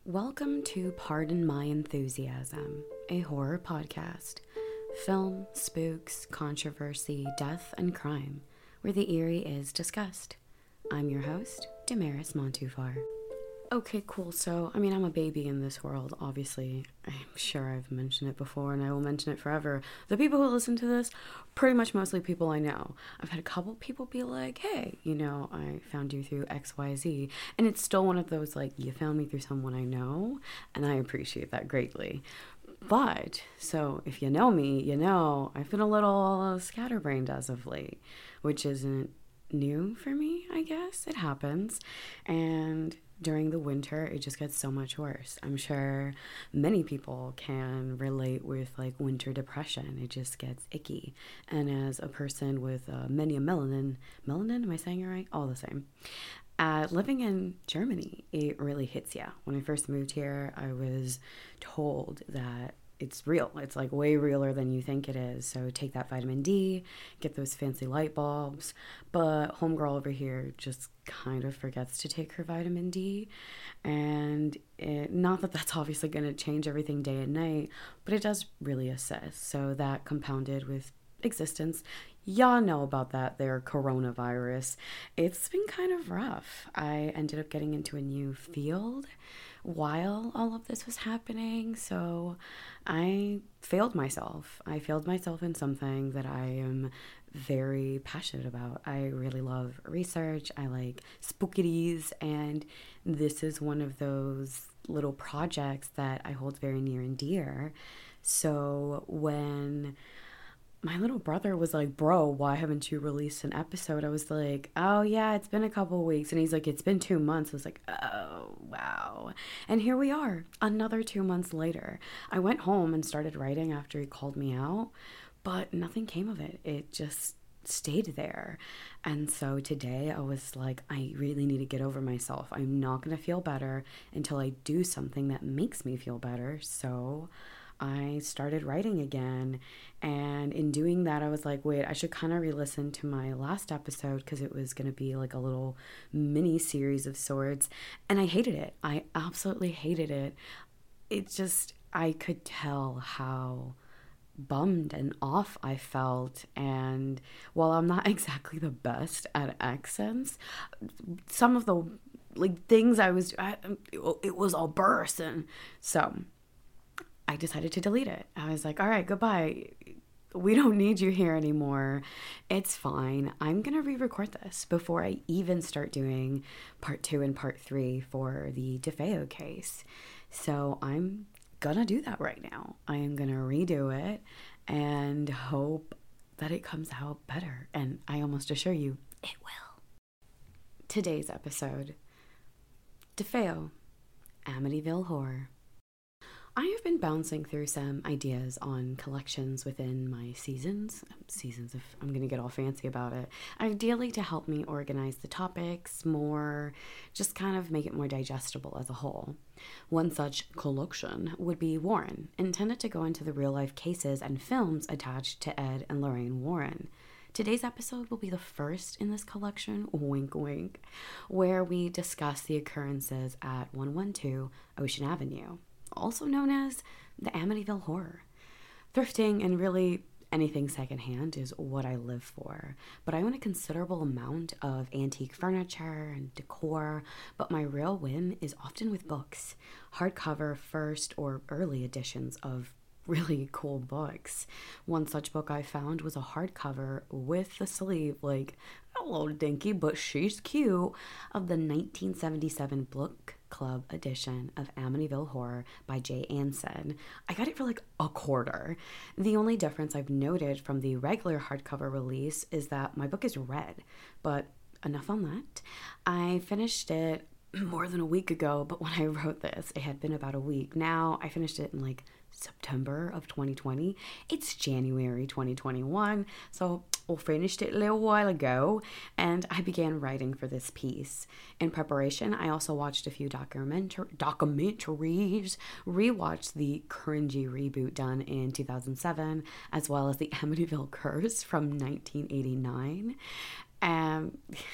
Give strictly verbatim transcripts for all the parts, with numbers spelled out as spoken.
Welcome to Pardon My Enthusiasm, a horror podcast. Film, spooks, controversy, death, and crime, where the eerie is discussed. I'm your host, Damaris Montufar. Okay, cool. So, I mean, I'm a baby in this world, obviously. I'm sure I've mentioned it before, and I will mention it forever. The people who listen to this, pretty much mostly people I know. I've had a couple people be like, hey, you know, I found you through X Y Z. And it's still one of those, like, you found me through someone I know, and I appreciate that greatly. But, so, if you know me, you know, I've been a little scatterbrained as of late, which isn't new for me, I guess. It happens. And during the winter, it just gets so much worse. I'm sure many people can relate with like winter depression. It just gets icky. And as a person with uh, many a melanin, melanin, am I saying it right? All the same. Uh, living in Germany, it really hits you. When I first moved here, I was told that it's real. It's like way realer than you think it is. So take that vitamin D, get those fancy light bulbs. But homegirl over here just kind of forgets to take her vitamin D. And it, not that that's obviously going to change everything day and night, but it does really assist. So that compounded with existence, y'all know about that there coronavirus. It's been kind of rough. I ended up getting into a new field while all of this was happening, so I failed myself. I failed myself in something that I am very passionate about. I really love research. I like spookities, and this is one of those little projects that I hold very near and dear. So when my little brother was like, bro, why haven't you released an episode? I was like, oh yeah, it's been a couple weeks. And he's like, it's been two months. I was like, oh, wow. And here we are, another two months later. I went home and started writing after he called me out, but nothing came of it. It just stayed there. And so today I was like, I really need to get over myself. I'm not going to feel better until I do something that makes me feel better. So I started writing again, and in doing that, I was like, wait, I should kind of re-listen to my last episode because it was going to be like a little mini series of sorts, and I hated it. I absolutely hated it. It just, I could tell how bummed and off I felt, and while I'm not exactly the best at accents, some of the like things I was, I, it was all burst, and so I decided to delete it. I was like, all right, goodbye. We don't need you here anymore. It's fine. I'm going to re-record this before I even start doing part two and part three for the DeFeo case. So I'm going to do that right now. I am going to redo it and hope that it comes out better. And I almost assure you, it will. Today's episode, DeFeo, Amityville Horror. I have been bouncing through some ideas on collections within my seasons, seasons if I'm going to get all fancy about it, ideally to help me organize the topics more, just kind of make it more digestible as a whole. One such collection would be Warren, intended to go into the real-life cases and films attached to Ed and Lorraine Warren. Today's episode will be the first in this collection, wink wink, where we discuss the occurrences at one twelve Ocean Avenue, also known as the Amityville Horror. Thrifting and really anything secondhand is what I live for, but I own a considerable amount of antique furniture and decor, but my real win is often with books, hardcover first or early editions of really cool books. One such book I found was a hardcover with the sleeve, like, a little dinky, but she's cute, of the nineteen seventy-seven book Club edition of Amityville Horror by Jay Anson. I got it for like a quarter. The only difference I've noted from the regular hardcover release is that my book is red, but enough on that. I finished it more than a week ago, but when I wrote this, it had been about a week. Now I finished it in like September of twenty twenty. It's January twenty twenty-one, so I finished it a little while ago, and I began writing for this piece. In preparation, I also watched a few documentar- documentaries, rewatched the cringy reboot done in two thousand seven, as well as the Amityville Curse from nineteen eighty-nine. Um,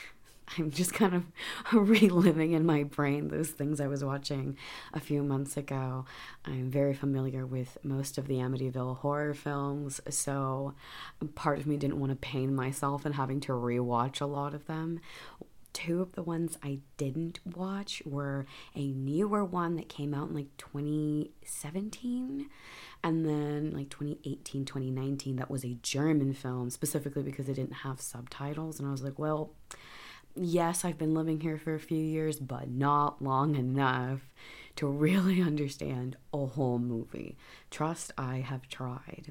I'm just kind of reliving in my brain those things I was watching a few months ago. I'm very familiar with most of the Amityville horror films, so part of me didn't want to pain myself in having to rewatch a lot of them. Two of the ones I didn't watch were a newer one that came out in like twenty seventeen, and then like twenty eighteen, twenty nineteen that was a German film, specifically because it didn't have subtitles. And I was like, well, yes, I've been living here for a few years, but not long enough to really understand a whole movie. Trust, I have tried.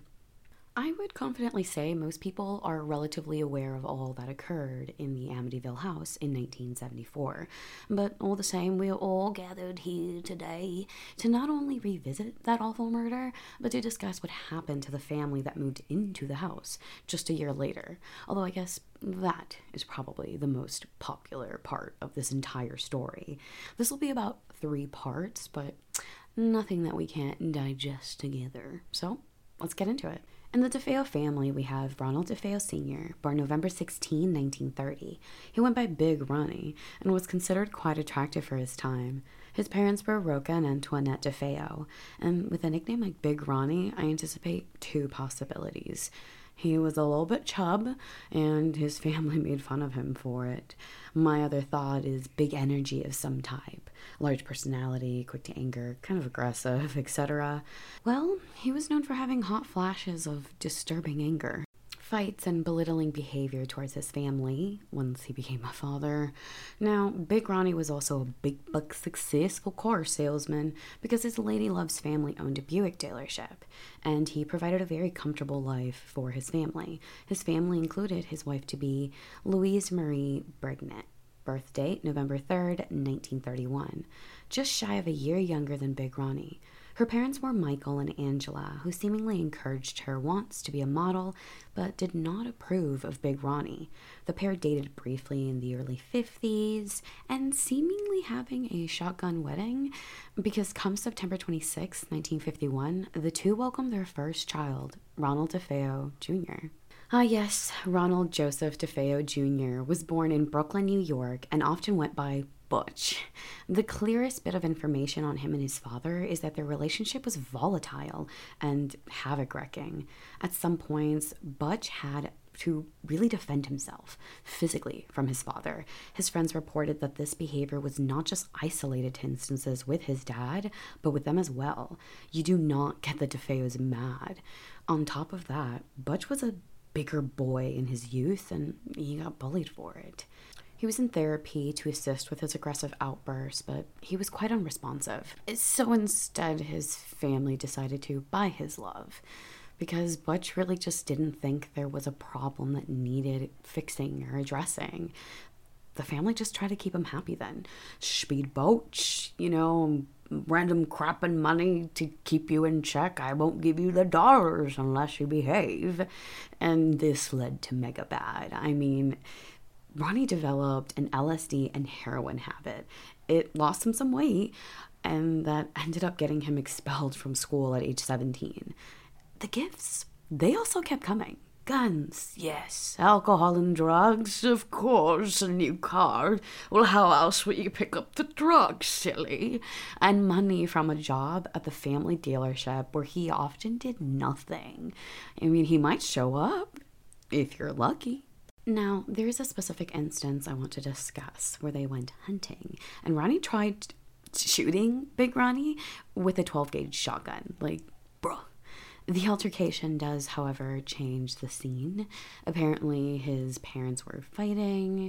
I would confidently say most people are relatively aware of all that occurred in the Amityville house in nineteen seventy-four. But all the same, we are all gathered here today to not only revisit that awful murder, but to discuss what happened to the family that moved into the house just a year later. Although I guess that is probably the most popular part of this entire story. This will be about three parts, but nothing that we can't digest together. So let's get into it. In the DeFeo family, we have Ronald DeFeo Senior, born November sixteenth, nineteen thirty. He went by Big Ronnie and was considered quite attractive for his time. His parents were Roca and Antoinette DeFeo, and with a nickname like Big Ronnie, I anticipate two possibilities. He was a little bit chub, and his family made fun of him for it. My other thought is big energy of some type. Large personality, quick to anger, kind of aggressive, et cetera. Well, he was known for having hot flashes of disturbing anger. Fights and belittling behavior towards his family once he became a father. Now, Big Ronnie was also a big buck successful car salesman because his Lady Love's family owned a Buick dealership, and he provided a very comfortable life for his family. His family included his wife-to-be, Louise Marie Brignet. Birth date, November third, nineteen thirty-one. Just shy of a year younger than Big Ronnie. Her parents were Michael and Angela, who seemingly encouraged her wants to be a model, but did not approve of Big Ronnie. The pair dated briefly in the early fifties, and seemingly having a shotgun wedding, because come September twenty-sixth, nineteen fifty-one, the two welcomed their first child, Ronald DeFeo Junior Ah yes, Ronald Joseph DeFeo Junior was born in Brooklyn, New York, and often went by Butch. The clearest bit of information on him and his father is that their relationship was volatile and havoc-wrecking. At some points, Butch had to really defend himself physically from his father. His friends reported that this behavior was not just isolated to instances with his dad, but with them as well. You do not get the DeFeos mad. On top of that, Butch was a bigger boy in his youth, and he got bullied for it. He was in therapy to assist with his aggressive outbursts, but he was quite unresponsive. So instead, his family decided to buy his love, because Butch really just didn't think there was a problem that needed fixing or addressing. The family just tried to keep him happy then. Speedboats, you know, random crap and money to keep you in check. I won't give you the dollars unless you behave. And this led to mega bad. I mean, Ronnie developed an L S D and heroin habit. It lost him some weight, and that ended up getting him expelled from school at age seventeen. The gifts, they also kept coming. Guns, yes. Alcohol and drugs, of course. A new car. Well, how else would you pick up the drugs, silly? And money from a job at the family dealership where he often did nothing. I mean, he might show up, if you're lucky. Now, there's a specific instance I want to discuss where they went hunting, and Ronnie tried shooting Big Ronnie with a twelve gauge shotgun. Like, bruh. The altercation does, however, change the scene. Apparently, his parents were fighting,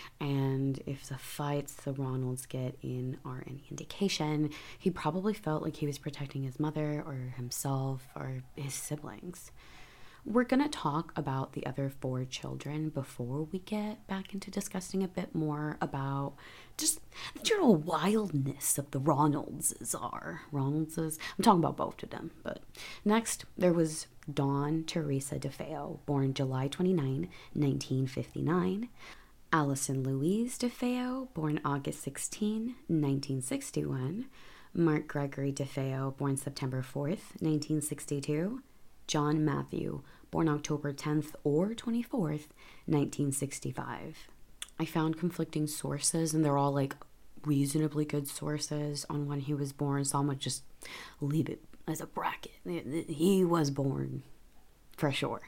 and if the fights the Ronalds get in are any indication, he probably felt like he was protecting his mother or himself or his siblings. We're going to talk about the other four children before we get back into discussing a bit more about just the general wildness of the Ronaldses are. Ronaldses, I'm talking about both of them. But next, there was Dawn Teresa DeFeo, born July twenty-ninth, nineteen fifty-nine. Allison Louise DeFeo, born August sixteenth, nineteen sixty-one. Mark Gregory DeFeo, born September fourth, nineteen sixty-two. John Matthew, born October tenth or twenty-fourth, nineteen sixty-five. I found conflicting sources, and they're all like reasonably good sources on when he was born, so I'm gonna just leave it as a bracket. He was born for sure.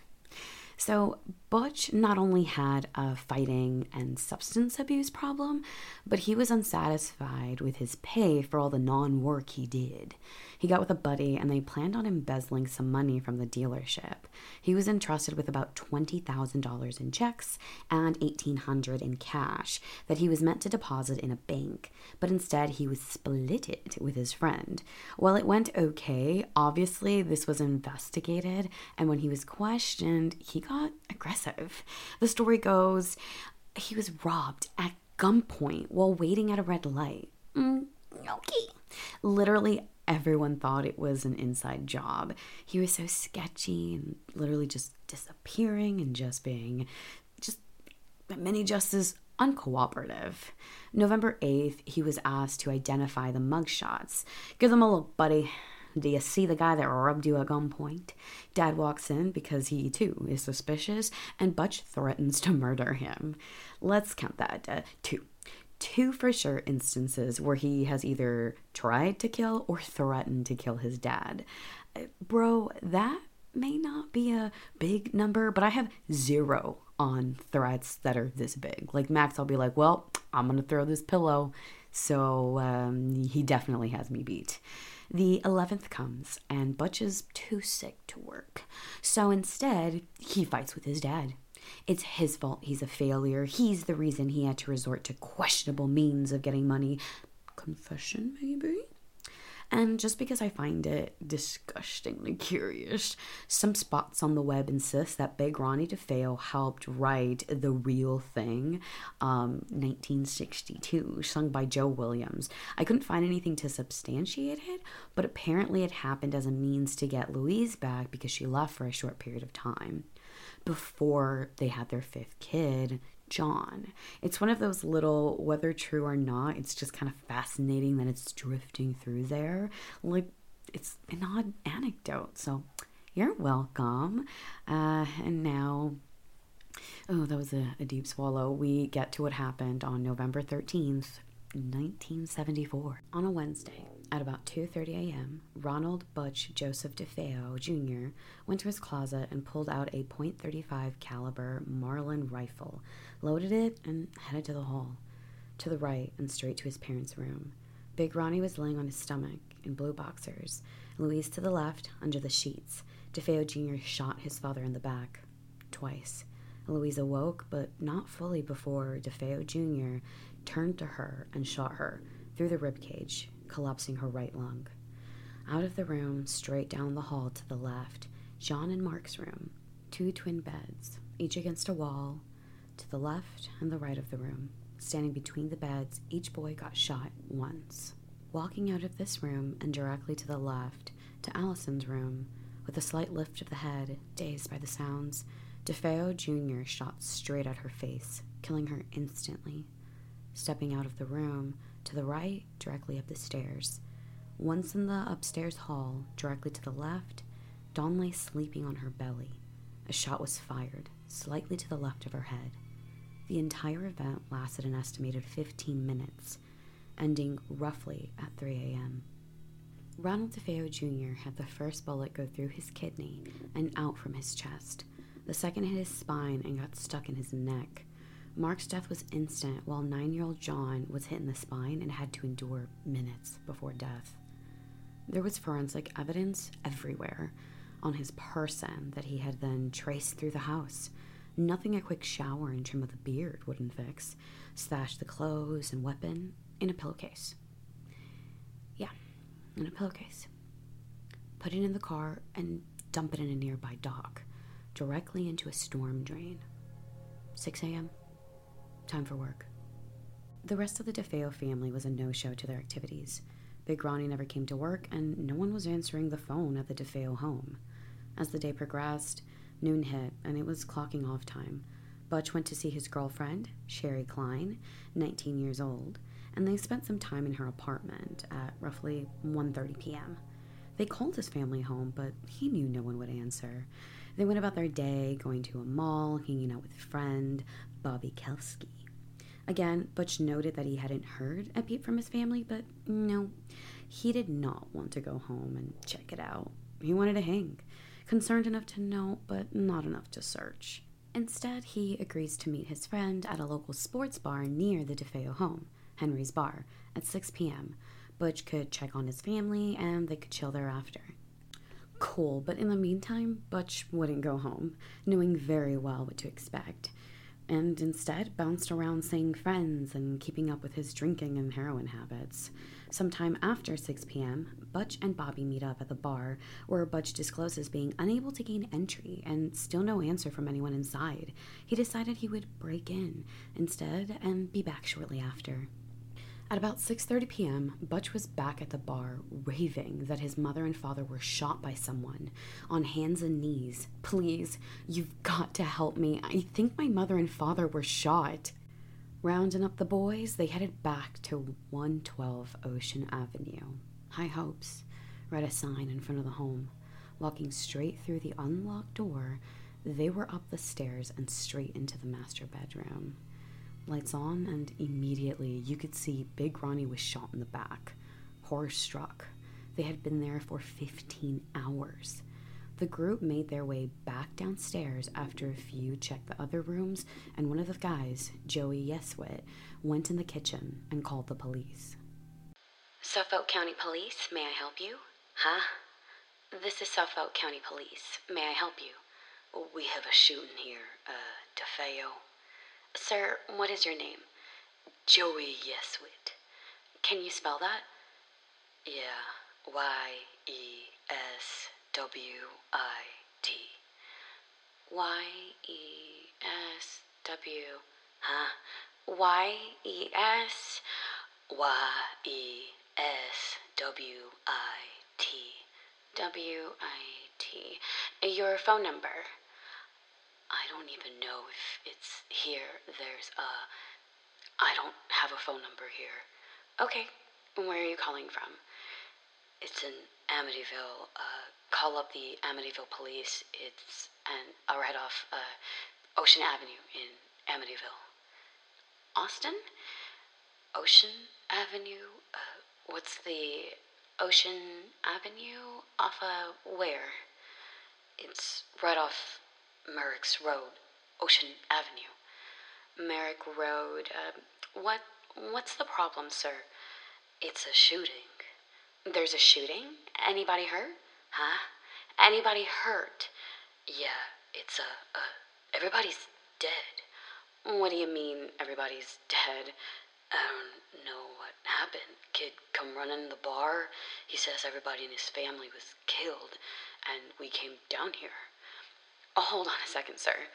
So Butch not only had a fighting and substance abuse problem, but he was unsatisfied with his pay for all the non-work he did. He got with a buddy and they planned on embezzling some money from the dealership. He was entrusted with about twenty thousand dollars in checks and eighteen hundred dollars in cash that he was meant to deposit in a bank, but instead he was split it with his friend. While it went okay, obviously this was investigated, and when he was questioned, he got aggressive. The story goes he was robbed at gunpoint while waiting at a red light. Mm, okay. Literally everyone thought it was an inside job. He was so sketchy and literally just disappearing and just being just many justice uncooperative. November eighth, he was asked to identify the mugshots. Give them a look, buddy. Do you see the guy that robbed you at gunpoint? Dad walks in because he, too, is suspicious, and Butch threatens to murder him. Let's count that. Uh, two. Two for sure instances where he has either tried to kill or threatened to kill his dad. Uh, bro, that may not be a big number, but I have zero on threats that are this big. Like Max, I'll be like, well, I'm going to throw this pillow. So um, he definitely has me beat. The eleventh comes, and Butch is too sick to work. So instead, he fights with his dad. It's his fault he's a failure. He's the reason he had to resort to questionable means of getting money. Confession, maybe? And just because I find it disgustingly curious, some spots on the web insist that Big Ronnie DeFeo helped write The Real Thing, um, nineteen sixty-two, sung by Joe Williams. I couldn't find anything to substantiate it, but apparently it happened as a means to get Louise back because she left for a short period of time before they had their fifth kid, John. It's one of those little, whether true or not, it's just kind of fascinating that it's drifting through there. Like, it's an odd anecdote. So, you're welcome. Uh, and now, oh, that was a, a deep swallow. We get to what happened on November thirteenth, nineteen seventy-four. On a Wednesday, at about two thirty a.m., Ronald Butch Joseph DeFeo Junior went to his closet and pulled out a point three five caliber Marlin rifle, loaded it, and headed to the hall. To the right and straight to his parents' room. Big Ronnie was laying on his stomach in blue boxers. Louise to the left, under the sheets. DeFeo Junior shot his father in the back. Twice. Louise awoke, but not fully before DeFeo Junior turned to her and shot her through the ribcage, collapsing her right lung. Out of the room, straight down the hall to the left, John and Mark's room. Two twin beds, each against a wall, to the left and the right of the room. Standing between the beds, each boy got shot once. Walking out of this room and directly to the left, to Allison's room, with a slight lift of the head, dazed by the sounds, DeFeo Junior shot straight at her face, killing her instantly. Stepping out of the room, to the right, directly up the stairs. Once in the upstairs hall, directly to the left, Dawn lay sleeping on her belly. A shot was fired, slightly to the left of her head. The entire event lasted an estimated fifteen minutes, ending roughly at three a.m. Ronald DeFeo Junior had the first bullet go through his kidney and out from his chest. The second hit his spine and got stuck in his neck. Mark's death was instant, while nine-year-old John was hit in the spine and had to endure minutes before death. There was forensic evidence everywhere on his person that he had then traced through the house. Nothing a quick shower and trim of the beard wouldn't fix. Stashed the clothes and weapon in a pillowcase. Yeah, in a pillowcase. Put it in the car and dump it in a nearby dock, directly into a storm drain. six a.m. Time for work. The rest of the DeFeo family was a no-show to their activities. Big Ronnie never came to work, and no one was answering the phone at the DeFeo home. As the day progressed, noon hit, and it was clocking off time. Butch went to see his girlfriend, Sherry Klein, nineteen years old, and they spent some time in her apartment at roughly one thirty p.m. They called his family home, but he knew no one would answer. They went about their day, going to a mall, hanging out with a friend, Bobby Kelsky. Again, Butch noted that he hadn't heard a peep from his family, but no, he did not want to go home and check it out. He wanted to hang, concerned enough to know, but not enough to search. Instead, he agrees to meet his friend at a local sports bar near the DeFeo home, Henry's Bar, at six p.m. Butch could check on his family and they could chill thereafter. Cool, but in the meantime, Butch wouldn't go home, knowing very well what to expect, and instead bounced around seeing friends and keeping up with his drinking and heroin habits. Sometime after six p.m., Butch and Bobby meet up at the bar, where Butch discloses being unable to gain entry and still no answer from anyone inside. He decided he would break in instead and be back shortly after. At about six thirty p.m., Butch was back at the bar, raving that his mother and father were shot by someone, on hands and knees. "Please, you've got to help me. I think my mother and father were shot." Rounding up the boys, they headed back to one twelve Ocean Avenue. High hopes. Read a sign in front of the home. Walking straight through the unlocked door, they were up the stairs and straight into the master bedroom. Lights on, and immediately you could see Big Ronnie was shot in the back. Horror struck. They had been there for fifteen hours. The group made their way back downstairs after a few checked the other rooms, and one of the guys, Joey Yeswit, went in the kitchen and called the police. Suffolk County Police, may I help you? Huh? This is Suffolk County Police. May I help you? We have a shooting here, uh, DeFeo. Sir, what is your name? Joey Yeswit. Can you spell that? Yeah, Y E S W I T. Y E S W, huh? Y E S Y E S W I T. W I T. Your phone number. I don't even know if it's here. There's a... I don't have a phone number here. Okay, where are you calling from? It's in Amityville. Uh, call up the Amityville police. It's and uh, right off uh, Ocean Avenue in Amityville. Austin? Ocean Avenue? Uh, what's the Ocean Avenue? Off of where? It's right off Merrick's Road, Ocean Avenue. Merrick Road. Uh, what? What's the problem, sir? It's a shooting. There's a shooting? Anybody hurt? Huh? Anybody hurt? Yeah, it's a, a... Everybody's dead. What do you mean, everybody's dead? I don't know what happened. Kid come running in the bar. He says everybody in his family was killed, and we came down here. Oh, hold on a second, sir.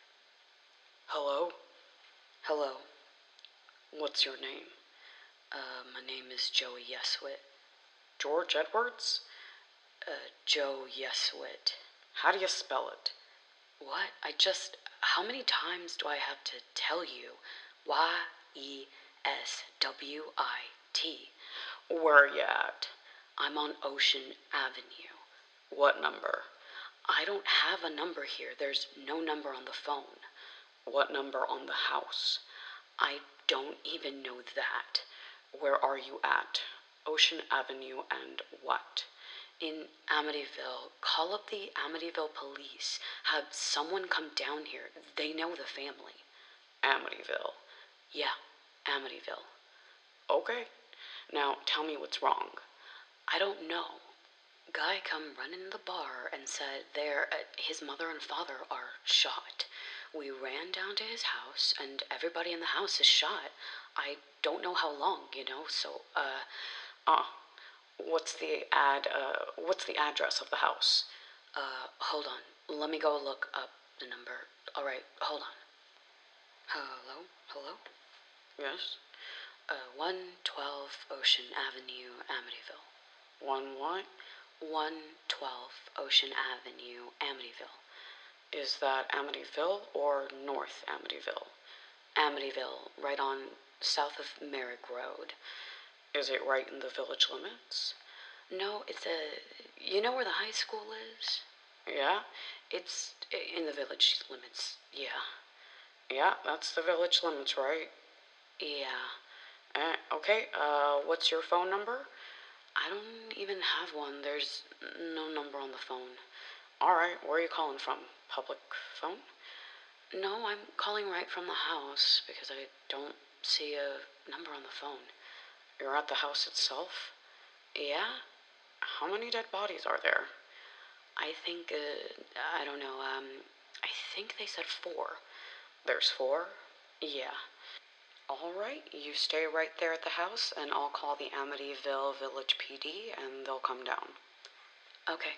Hello? Hello. What's your name? Uh, my name is Joey Yeswit. George Edwards? Uh, Joe Yeswit. How do you spell it? What? I just... How many times do I have to tell you? Y E S W I T. Where are you at? I'm on Ocean Avenue. What number? I don't have a number here. There's no number on the phone. What number on the house? I don't even know that. Where are you at? Ocean Avenue and what? In Amityville. Call up the Amityville police. Have someone come down here. They know the family. Amityville. Yeah, Amityville. Okay. Now tell me what's wrong. I don't know. Guy come running in the bar and said there uh, his mother and father are shot. We ran down to his house and everybody in the house is shot. I don't know how long, you know, so uh uh what's the ad uh what's the address of the house? Uh hold on. Let me go look up the number. All right, hold on. Hello? Hello? Yes. Uh one twelve Ocean Avenue, Amityville. One what? one twelve Ocean Avenue, Amityville. Is that Amityville or North Amityville? Amityville, right on south of Merrick Road. Is it right in the village limits? No, it's a... You know where the high school is? Yeah? It's in the village limits, yeah. Yeah, that's the village limits, right? Yeah. Uh, okay, uh, what's your phone number? I don't even have one. There's no number on the phone. Alright, where are you calling from? Public phone? No, I'm calling right from the house because I don't see a number on the phone. You're at the house itself? Yeah? How many dead bodies are there? I think, uh, I don't know, um, I think they said four. There's four? Yeah. Alright, you stay right there at the house and I'll call the Amityville Village P D and they'll come down. Okay.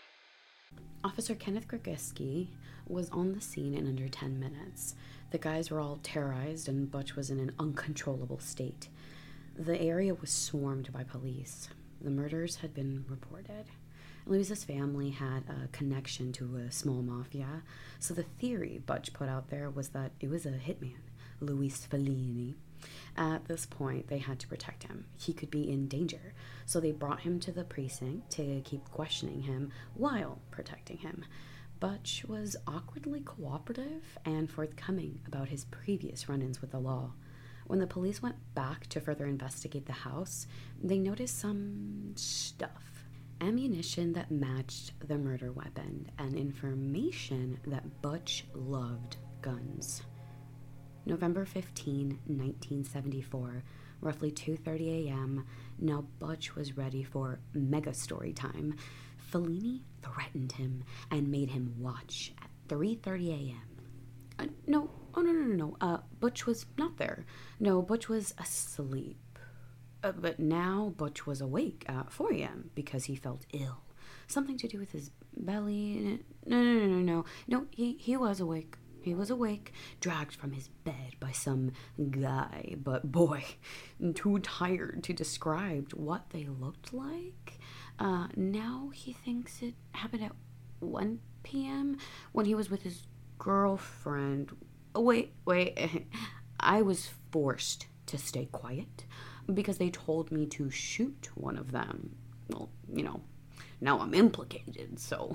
Officer Kenneth Grogiski was on the scene in under ten minutes. The guys were all terrorized and Butch was in an uncontrollable state. The area was swarmed by police. The murders had been reported. Louis's family had a connection to a small mafia, so the theory Butch put out there was that it was a hitman, Louis Fellini. At this point, they had to protect him. He could be in danger, so they brought him to the precinct to keep questioning him while protecting him. Butch was awkwardly cooperative and forthcoming about his previous run-ins with the law. When the police went back to further investigate the house, they noticed some stuff. Ammunition that matched the murder weapon and information that Butch loved guns. November fifteenth, nineteen seventy-four, roughly two thirty a.m., now Butch was ready for mega story time. Fellini threatened him and made him watch at three thirty a.m. Uh, no, oh no, no, no, no, uh, Butch was not there. No, Butch was asleep. Uh, but now Butch was awake at four a.m. because he felt ill. Something to do with his belly. No, no, no, no, no. No, he, he was awake. He was awake, dragged from his bed by some guy, but boy, too tired to describe what they looked like. Uh, now he thinks it happened at one p.m. when he was with his girlfriend. Oh, wait, wait. I was forced to stay quiet because they told me to shoot one of them. Well, you know, now I'm implicated, so...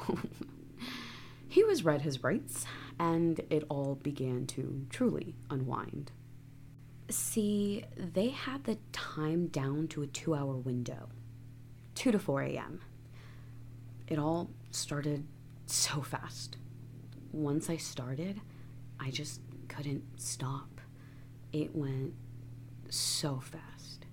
He was read his rights, and it all began to truly unwind. See, they had the time down to a two-hour window, two to four a.m. It all started so fast. Once I started, I just couldn't stop. It went so fast.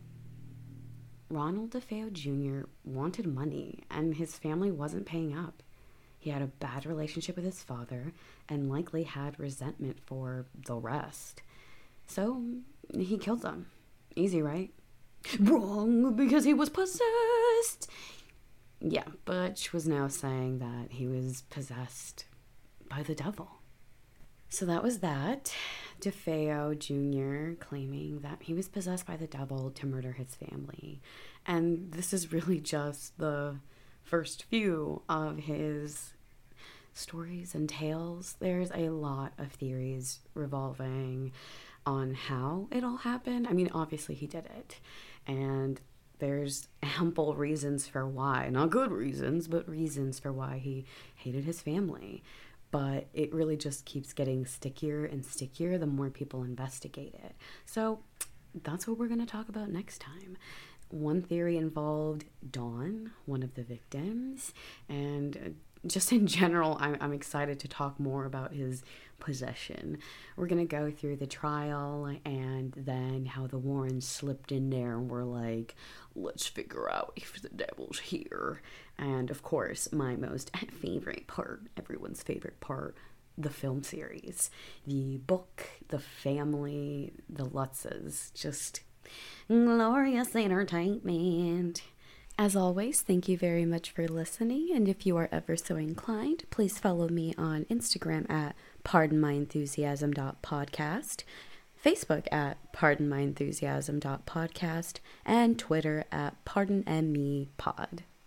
Ronald DeFeo Junior wanted money, and his family wasn't paying up. He had a bad relationship with his father and likely had resentment for the rest. So he killed them. Easy, right? Wrong, because he was possessed. Yeah, Butch was now saying that he was possessed by the devil. So that was that. DeFeo Junior claiming that he was possessed by the devil to murder his family. And this is really just the first few of his stories and tales. There's a lot of theories revolving on how it all happened. I mean, obviously he did it, and there's ample reasons for why. Not good reasons, but reasons for why he hated his family. But it really just keeps getting stickier and stickier the more people investigate it. So that's what we're going to talk about next time. One theory involved Dawn, one of the victims, and just in general, I'm, I'm excited to talk more about his possession. We're going to go through the trial and then how the Warrens slipped in there and were like, let's figure out if the devil's here. And of course, my most favorite part, everyone's favorite part, the film series, the book, the family, the Lutzes, just... glorious entertainment. As always, thank you very much for listening, and if you are ever so inclined, please follow me on Instagram at pardon my enthusiasm dot podcast, Facebook at pardon my enthusiasm dot podcast, and Twitter at pardon me pod.